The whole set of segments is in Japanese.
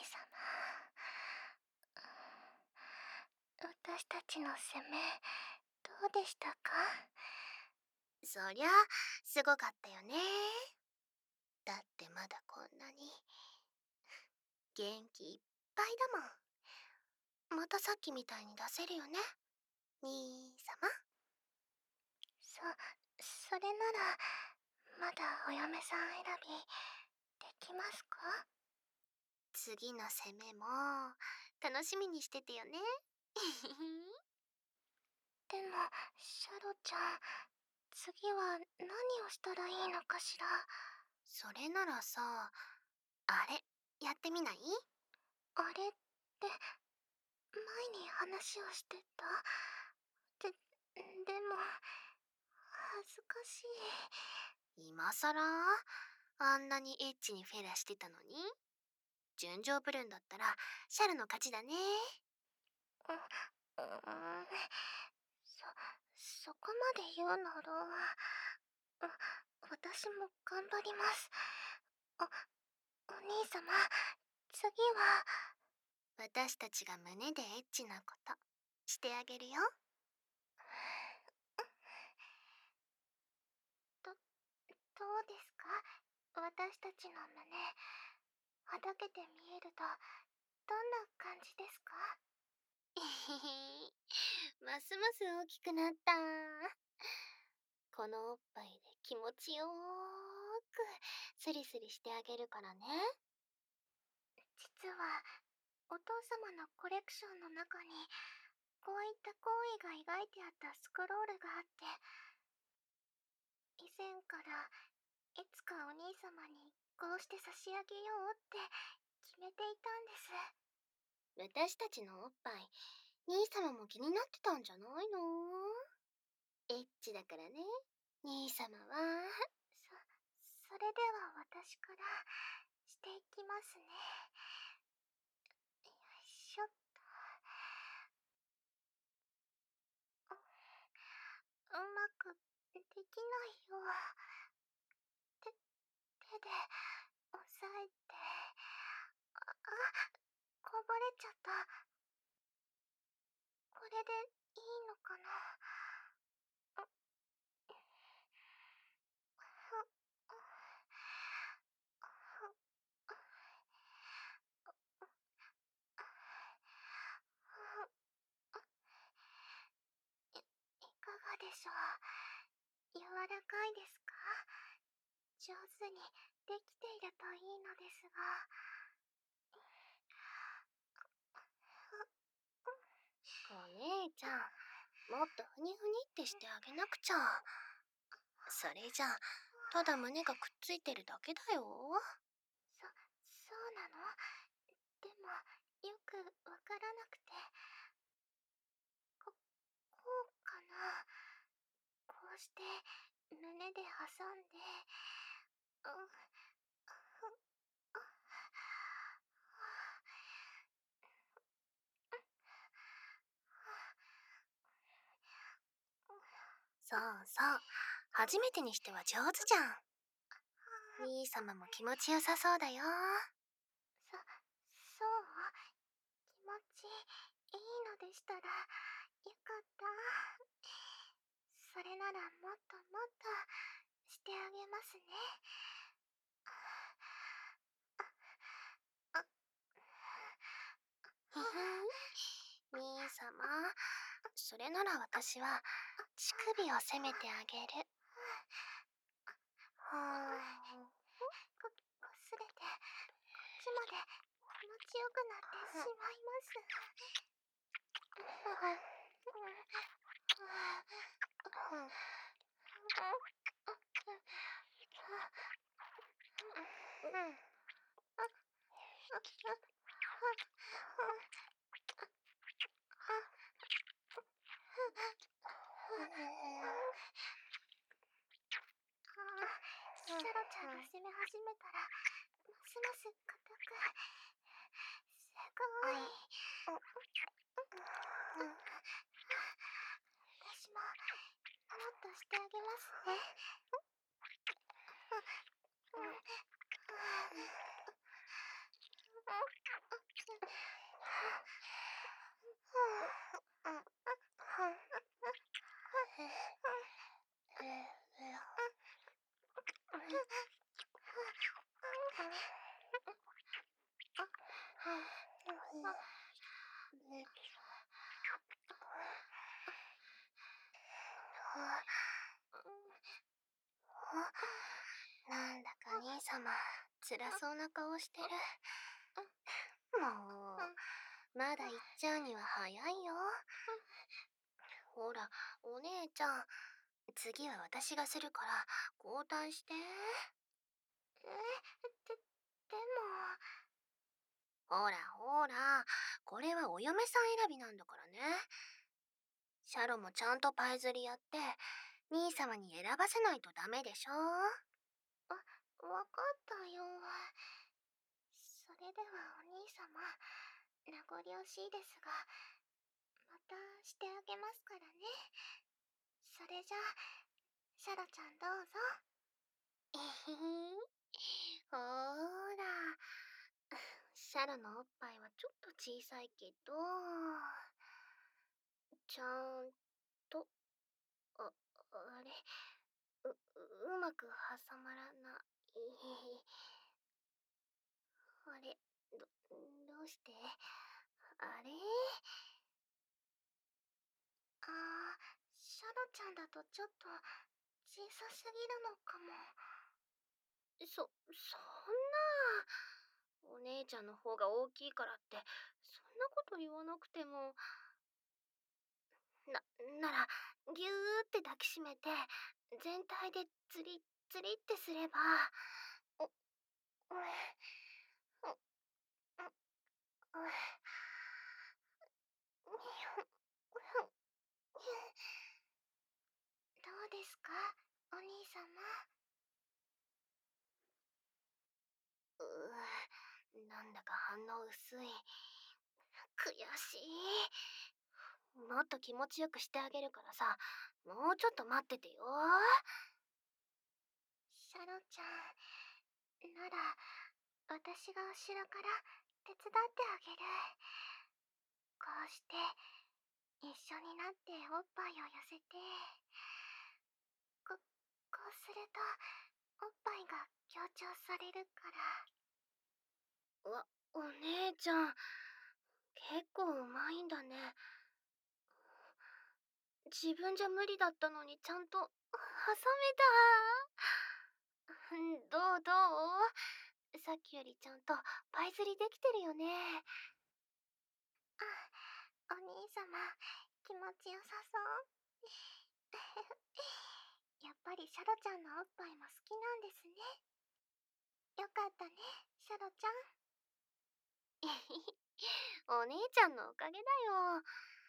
私たちの攻め、どうでしたか？ そりゃ、すごかったよね。だってまだこんなに、元気いっぱいだもん。またさっきみたいに出せるよね、兄様。 それなら、まだお嫁さん選び、できますか？ 次の攻めも、楽しみにしててよね。 でも、シャロちゃん、次は何をしたらいいのかしら？ それならさ、あれ、やってみない？ あれって、前に話をしてた？でも、恥ずかしい。 今さらあんなにエッチにフェラしてたのに？純情ブルンだったら、シャルの勝ちだね。 うーん、そこまで言うなら、私も頑張ります。お兄様、次は。 私たちが胸でエッチなことしてあげるよ。 どうですか？私たちの胸、はだけて見えると、どんな感じですか？ えへへ、ますます大きくなった。このおっぱいで気持ちよーくスリスリしてあげるからね。 実は、お父様のコレクションの中に、こういった行為が描いてあったスクロールがあって、以前からいつかお兄様にこうして差し上げようって決めていたんです。 私たちのおっぱい、兄様も気になってたんじゃないの？エッチだからね、兄様は。 それでは私からしていきますね。よいしょっと。うまくできないよ。手で押さえて。こぼれちゃった。これでいいのかな？いかがでしょう？柔らかいですか？上手にできているといいのですが。 お姉ちゃん、もっとふにふにってしてあげなくちゃ。それじゃ、ただ胸がくっついてるだけだよ。 そうなの？でも、よくわからなくて。こうかな？こうして胸で挟んで、 そうそう、初めてにしては上手じゃん。兄様も気持ちよさそうだよ。 そう？気持ちいいのでしたらよかった。それならもっともっとしてあげますね。 へへん、兄様、それなら私は乳首を攻めてあげる。 こすれて、こっちまで気持ちよくなってしまいます。シャロちゃんが攻め始めたら、ますます硬く。すごい。私も、もっとしてあげますね。 なんだか兄様、辛そうな顔してる。もう、まだ行っちゃうには早いよ。ほら、お姉ちゃん、次は私がするから交代して。 でも。 ほらほら、これはお嫁さん選びなんだからね。シャロもちゃんとパイ釣りやって、兄様に選ばせないとダメでしょ。 わかったよ。それではお兄様、名残惜しいですが、またしてあげますからね。それじゃあ、シャロちゃんどうぞ。 えへへ。ほーら。シャロのおっぱいはちょっと小さいけど、ちゃんと、あ、あれ、うまく挟まらない。あれ、どうして？あれ？ シャロちゃんだとちょっと小さすぎるのかも。 そんな。お姉ちゃんの方が大きいからって、そんなこと言わなくても。なら、ぎゅーって抱きしめて、全体でツリツリってすれば。お、う、う、う、 どうですか、お兄様。 なんだか反応薄い。悔しい。もっと気持ちよくしてあげるからさ、もうちょっと待っててよ。 シャロちゃん、なら、私が後ろから手伝ってあげる。こうして、一緒になっておっぱいを寄せて、こうすると、おっぱいが強調されるから。 お姉ちゃん、結構うまいんだね。自分じゃ無理だったのにちゃんと挟めた。どう？さっきよりちゃんとパイ釣りできてるよね。 お兄様、気持ちよさそう。やっぱりシャロちゃんのおっぱいも好きなんですね。よかったね、シャロちゃん。 お姉ちゃんのおかげだよ。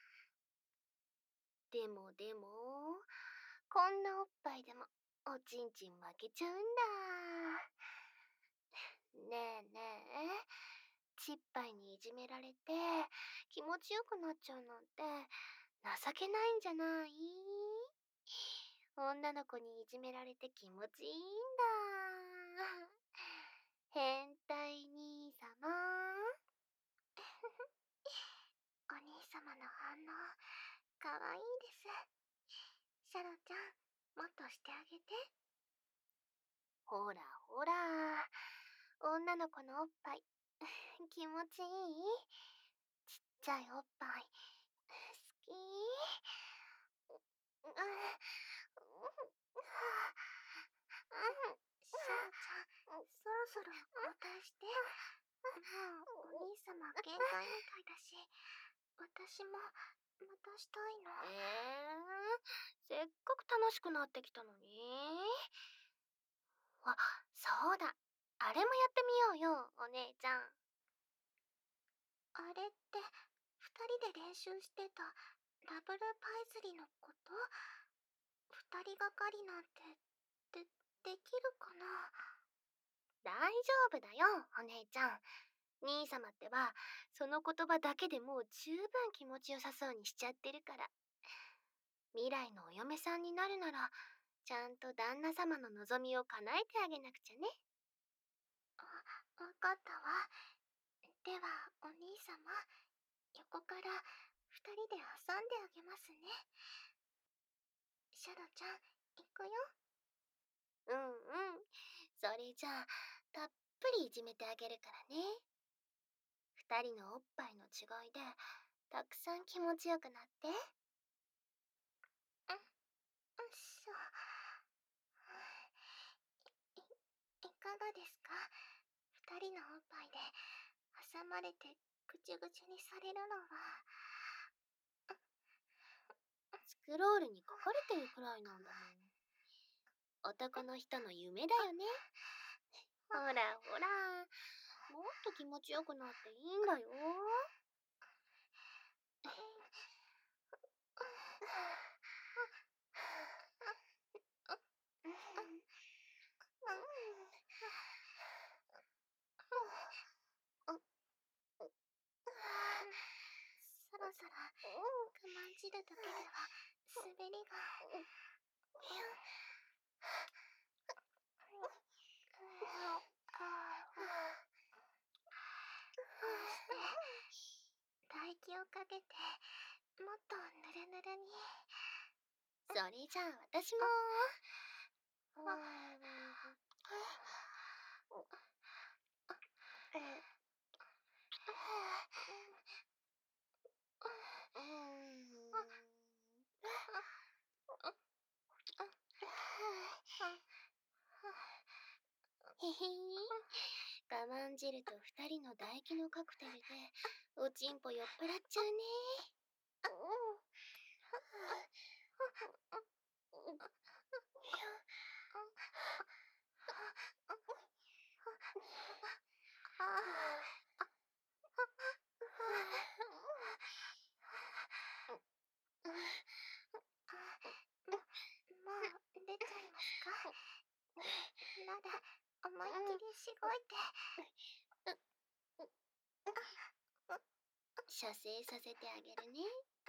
でも、こんなおっぱいでもおちんちん負けちゃうんだ。ねえ、ちっぱいにいじめられて気持ちよくなっちゃうなんて情けないんじゃない？女の子にいじめられて気持ちいいんだ。変態兄様。 お兄様の反応、かわいいです。シャロちゃん、もっとしてあげて。 ほらほら、女の子のおっぱい気持ちいい？ちっちゃいおっぱい好き？ シャロちゃん、そろそろ交代して。もうお兄様限界みたいだし、私もまたしたいの。 せっかく楽しくなってきたのに。あ、そうだ。あれもやってみようよ、お姉ちゃん。 あれって、二人で練習してたダブルパイ釣りのこと？二人がかりなんて、で、できるかな？ 大丈夫だよ、お姉ちゃん。兄様ってば、その言葉だけでもう十分気持ちよさそうにしちゃってるから。未来のお嫁さんになるなら、ちゃんと旦那様の望みを叶えてあげなくちゃね。 わかったわ。では、お兄様、横から二人で挟んであげますね。シャロちゃん、行くよ。 うん。それじゃあ、たっぷりいじめてあげるからね。二人のおっぱいの違いで、たくさん気持ちよくなって。 そう。 ですか？二人のおっぱいで挟まれてぐちゅぐちゅにされるのは。 スクロールに書かれてるくらいなんだもん。男の人の夢だよね。ほらほら、もっと気持ちよくなっていいんだよ。 そろそろ我慢汁だけでは滑りが。こうして唾液をかけてもっとぬるぬるに。 それじゃあ私も。へへー、我慢汁と二人の唾液のカクテルでおちんぽ酔っ払っちゃうね。 もう出ちゃいますか？なら思いっきりしごいて。 射精させてあげるね。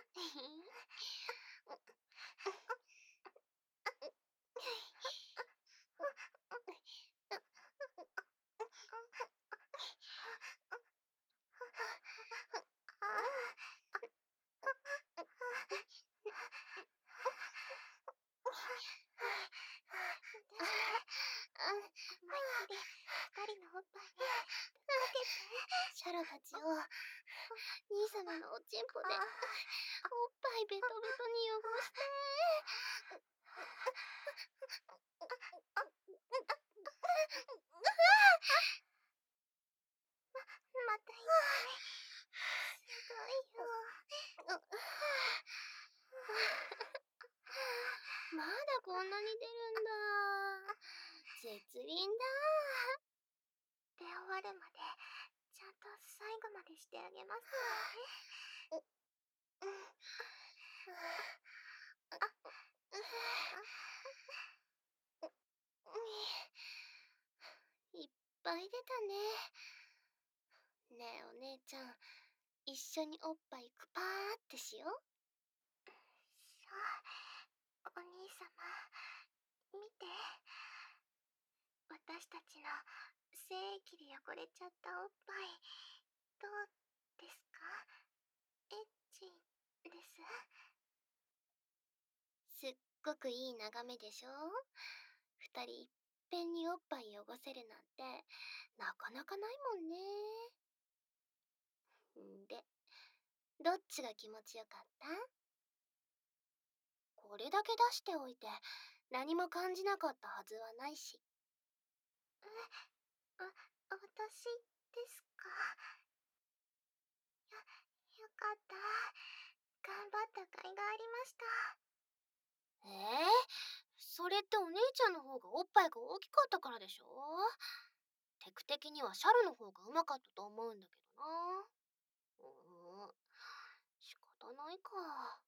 思いっきり二人のおっぱいにかけて。 シャロたちを兄様のおちんぽでおっぱいベトベトに汚して。 またいっぱい。すごいよ。 まだこんなに出るんだ。絶倫だ。 出終わるまでちゃんと最後までしてあげますからね。 いっぱい出たね。ねえお姉ちゃん、一緒におっぱいクパーってしよう。 そう、お兄様、見て。私たちの精液で汚れちゃったおっぱい、どうですか？エッチです。 すっごくいい眺めでしょ。二人いっぺんにおっぱい汚せるなんてなかなかないもんね。んで、どっちが気持ちよかった？これだけ出しておいて何も感じなかったはずはないし。 私ですか？よかった。頑張った甲斐がありました。 それってお姉ちゃんの方がおっぱいが大きかったからでしょ。テク的にはシャルの方がうまかったと思うんだけどな。仕方ないか。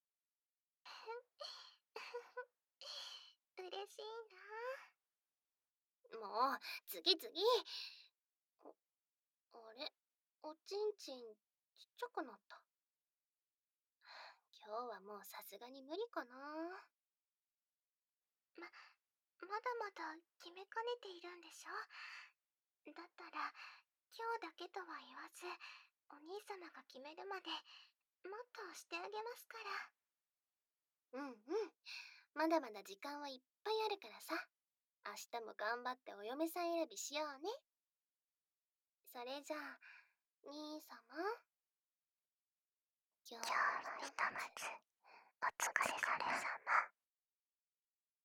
嬉しいもう、次。あれ、おちんちんちっちゃくなった。今日はもうさすがに無理かな。 な。まだまだ決めかねているんでしょ？だったら、今日だけとは言わず、お兄様が決めるまで、もっとしてあげますから。 まだまだ時間はいっぱいあるからさ。明日も頑張ってお嫁さん選びしようね。それじゃあ、兄様。今日今日のひとまず、お疲れ様。